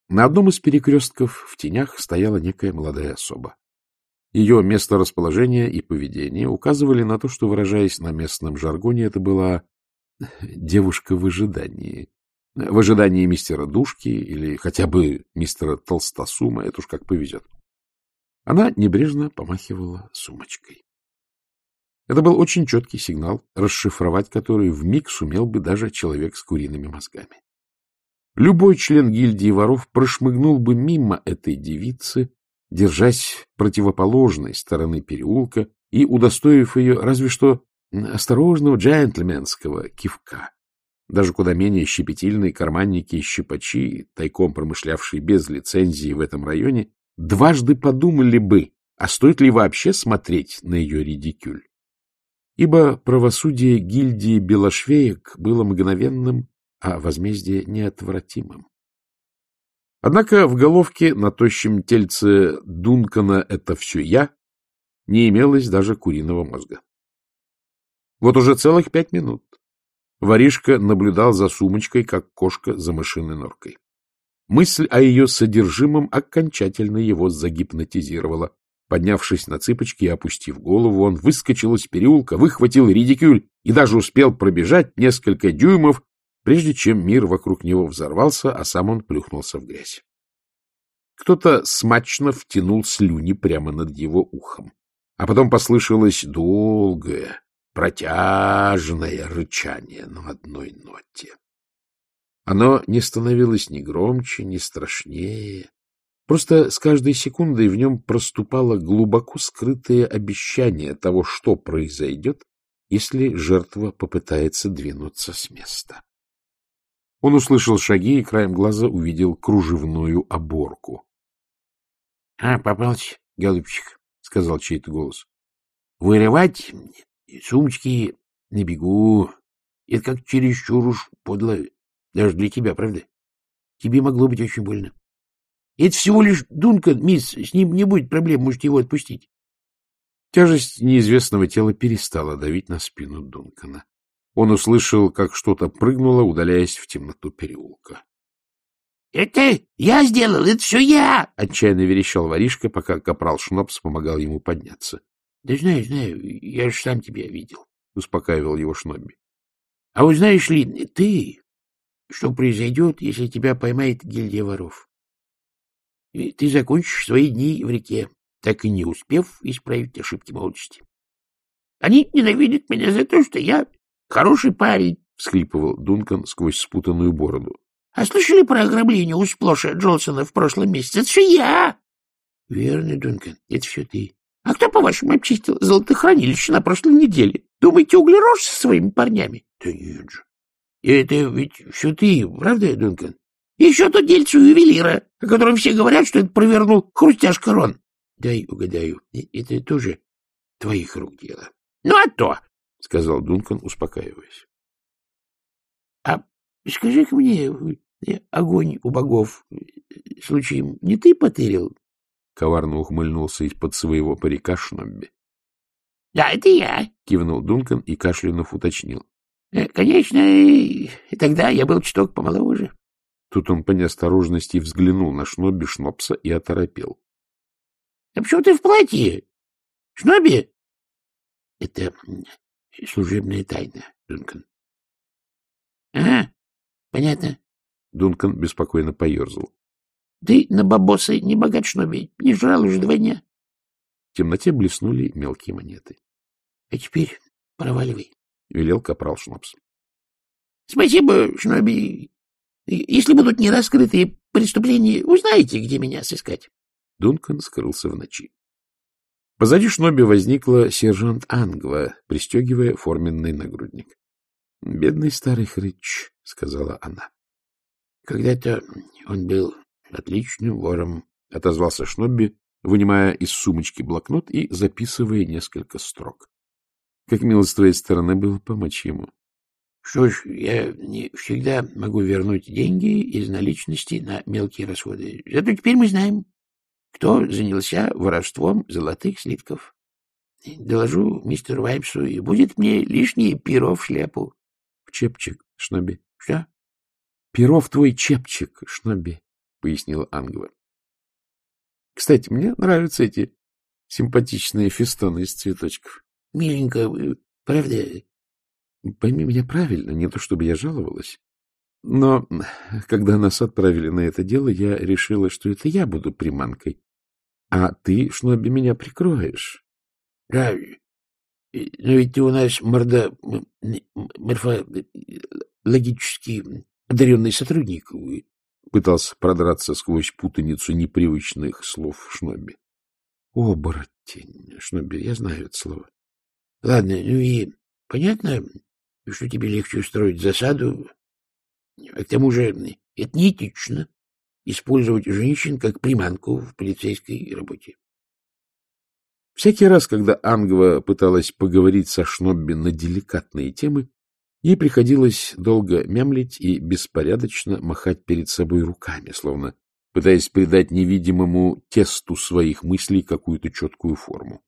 На одном из перекрестков в тенях стояла некая молодая особа. Ее месторасположение и поведение указывали на то, что, выражаясь на местном жаргоне, это была девушка в ожидании. В ожидании мистера Душки или хотя бы мистера Толстосума, это уж как повезет. Она небрежно помахивала сумочкой. Это был очень четкий сигнал, расшифровать который вмиг сумел бы даже человек с куриными мозгами. Любой член гильдии воров прошмыгнул бы мимо этой девицы, держась противоположной стороны переулка и удостоив ее разве что осторожного джентльменского кивка. Даже куда менее щепетильные карманники и щипачи, тайком промышлявшие без лицензии в этом районе, дважды подумали бы, а стоит ли вообще смотреть на ее редикюль. Ибо правосудие гильдии белошвеек было мгновенным, а возмездие неотвратимым. Однако в головке на тощем тельце Дункана «это все я» не имелось даже куриного мозга. Вот уже целых 5 минут воришка наблюдал за сумочкой, как кошка за мышиной норкой. Мысль о ее содержимом окончательно его загипнотизировала. Поднявшись на цыпочки и опустив голову, он выскочил из переулка, выхватил редикюль и даже успел пробежать несколько дюймов, прежде чем мир вокруг него взорвался, а сам он плюхнулся в грязь. Кто-то смачно втянул слюни прямо над его ухом, а потом послышалось долгое, протяжное рычание на одной ноте. Оно не становилось ни громче, ни страшнее. Просто с каждой секундой в нем проступало глубоко скрытое обещание того, что произойдет, если жертва попытается двинуться с места. Он услышал шаги и краем глаза увидел кружевную оборку. — попался, голубчик, — сказал чей-то голос. — Вырывать сумочки на бегу — это как чересчур уж подло. Даже для тебя, правда? Тебе могло быть очень больно. Это всего лишь Дункан, мисс, с ним не будет проблем, можете его отпустить. Тяжесть неизвестного тела перестала давить на спину Дункана. Он услышал, как что-то прыгнуло, удаляясь в темноту переулка. — Это я сделал, это все я! — отчаянно верещал воришка, пока капрал Шнопс помогал ему подняться. — Да знаю, я же сам тебя видел, — успокаивал его Шнобби. — А вот знаешь ли ты, что произойдет, если тебя поймает гильдия воров? И ты закончишь свои дни в реке, так и не успев исправить ошибки молодости. Они ненавидят меня за то, что я хороший парень, — всхлипывал Дункан сквозь спутанную бороду. — А слышали про ограбление у Сплоша Джонсона в прошлом месяце? Это все я! — Верно, Дункан, это все ты. — А кто, по-вашему, обчистил золотохранилище на прошлой неделе? Думаете, углерож со своими парнями? — Да нет же. — Это ведь все ты, правда, Дункан? — Еще то дельце у ювелира, о котором все говорят, что это провернул Хрустяшка Рон. — Дай угадаю, это тоже твоих рук дело. — Ну, а то! — сказал Дункан, успокаиваясь. — А скажи-ка мне, огонь у богов, случаем, не ты потырил? — коварно ухмыльнулся из-под своего парика Шнобби. — Да, это я, — кивнул Дункан и, кашлянув, уточнил. — Конечно, тогда я был чуток помоложе. Тут он по неосторожности взглянул на Шнобби Шнопса и оторопел. — А почему ты в платье? Шнобби? — Это служебная тайна, Дункан. — Ага, понятно. Дункан беспокойно поерзал. — Ты на бабосы не богат, Шнобби, не жрал уже 2 дня. В темноте блеснули мелкие монеты. — А теперь проваливай, — велел капрал Шнопс. — Спасибо, Шнобби. Если будут нераскрытые преступления, узнаете, где меня сыскать. Дункан скрылся в ночи. Позади Шнобби возникла сержант Англа, пристегивая форменный нагрудник. — Бедный старый хрыч, — сказала она. — Когда-то он был отличным вором, — отозвался Шнобби, вынимая из сумочки блокнот и записывая несколько строк. Как мило с твоей стороны было помочь ему. — Что ж, я не всегда могу вернуть деньги из наличности на мелкие расходы. Зато теперь мы знаем, кто занялся воровством золотых слитков. Доложу мистеру Ваймсу, и будет мне лишнее перо в шляпу. — В чепчик, Шнобби. — Что? — Перо в твой чепчик, Шнобби. — пояснила Ангва. — Кстати, мне нравятся эти симпатичные фестоны из цветочков. — Миленько, правда? — Пойми меня правильно, не то чтобы я жаловалась. Но когда нас отправили на это дело, я решила, что это я буду приманкой, а ты, Шнобби, меня прикроешь. — Да, но ведь ты у нас морфологически одаренный сотрудник, — пытался продраться сквозь путаницу непривычных слов Шнобби. — Оборотень, Шнобби, я знаю это слово. — Ладно, ну и понятно, что тебе легче устроить засаду. А к тому же это неэтично — использовать женщин как приманку в полицейской работе. Всякий раз, когда Ангва пыталась поговорить со Шнобби на деликатные темы, ей приходилось долго мямлить и беспорядочно махать перед собой руками, словно пытаясь придать невидимому тесту своих мыслей какую-то четкую форму.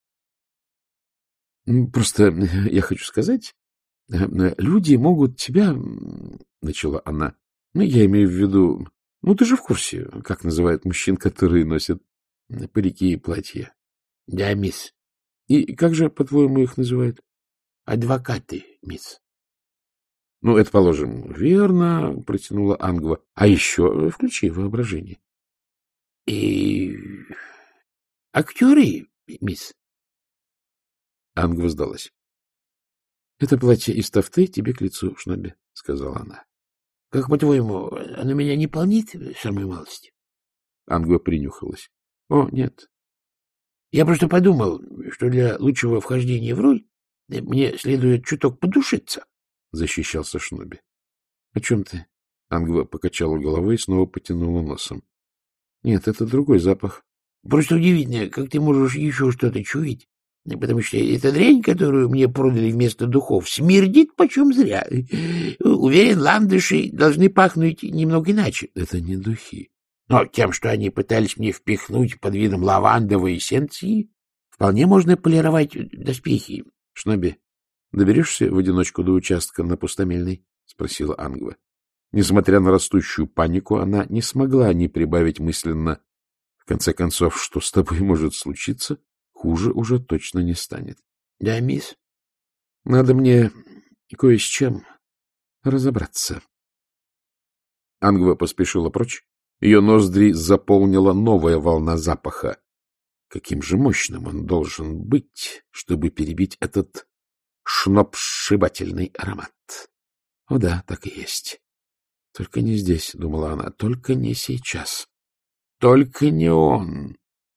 — Просто я хочу сказать, люди могут тебя, — начала она, — ну, я имею в виду, ну, ты же в курсе, как называют мужчин, которые носят парики и платья. — Да, мисс. — И как же, по-твоему, их называют? — Адвокаты, мисс. — Ну, это, положим, верно, — протянула Ангва. — А еще включи воображение. — И актеры, мисс. Ангва сдалась. — Это платье из тафты тебе к лицу, Шнобби, — сказала она. — Как, по-твоему, оно меня не полнит самой малости? Ангва принюхалась. — О, нет. — Я просто подумал, что для лучшего вхождения в роль мне следует чуток подушиться, — защищался Шнобби. — О чем ты? Ангва покачала головой и снова потянула носом. — Нет, это другой запах. — Просто удивительно, как ты можешь еще что-то чуять, потому что эта дрянь, которую мне продали вместо духов, смердит почем зря. Уверен, ландыши должны пахнуть немного иначе. — Это не духи. Но тем, что они пытались мне впихнуть под видом лавандовой эссенции, вполне можно полировать доспехи. — Шнобби, доберешься в одиночку до участка на Пустомельной? — спросила Ангва. Несмотря на растущую панику, она не смогла не прибавить мысленно: в конце концов, что с тобой может случиться, хуже уже точно не станет. — Да, мисс. — Надо мне кое с чем разобраться. Ангва поспешила прочь. Ее ноздри заполнила новая волна запаха. Каким же мощным он должен быть, чтобы перебить этот сногсшибательный аромат? О да, так и есть. Только не здесь, — думала она, — только не сейчас. Только не он.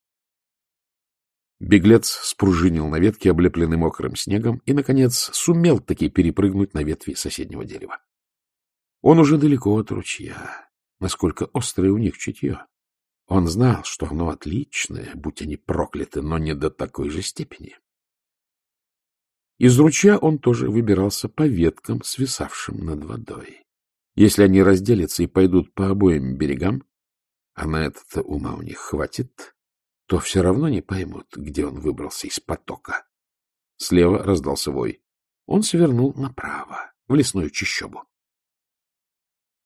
Беглец спружинил на ветке, облепленный мокрым снегом, и, наконец, сумел таки перепрыгнуть на ветви соседнего дерева. Он уже далеко от ручья. Насколько острое у них чутье. Он знал, что оно отличное, будь они прокляты, но не до такой же степени. Из ручья он тоже выбирался по веткам, свисавшим над водой. Если они разделятся и пойдут по обоим берегам, а на это ума у них хватит, то все равно не поймут, где он выбрался из потока. Слева раздался вой. Он свернул направо, в лесную чащобу.